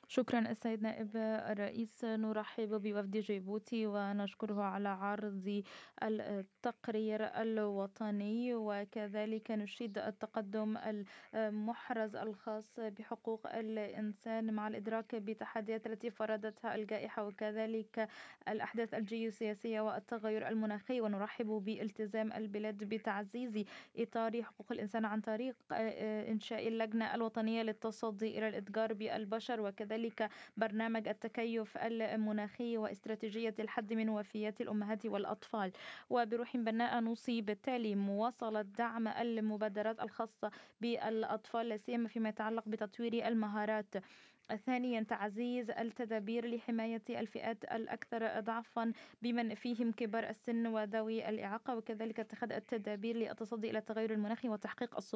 شكرا السيد نائب الرئيس. نرحب بوفد جيبوتي ونشكره على عرض التقرير الوطني، وكذلك نشيد التقدم المحرز الخاص بحقوق الإنسان مع الإدراك بالتحديات التي فرضتها الجائحة وكذلك الأحداث الجيوسياسية والتغير المناخي. ونرحب بالتزام البلاد بتعزيز إطار حقوق الإنسان عن طريق إنشاء اللجنة الوطنية للتصدي إلى الإتجار بالبشر، وكذلك برنامج التكيف المناخي واستراتيجية الحد من وفيات الأمهات والأطفال. وبروح بناء نوصي بالتالي مواصلة دعم المبادرات الخاصة بالأطفال، لا سيما فيما يتعلق بتطوير المهارات. ثانيا تعزيز التدابير لحماية الفئات الأكثر ضعفا بمن فيهم كبار السن وذوي الإعاقة، وكذلك اتخاذ التدابير للتصدي إلى التغير المناخي وتحقيق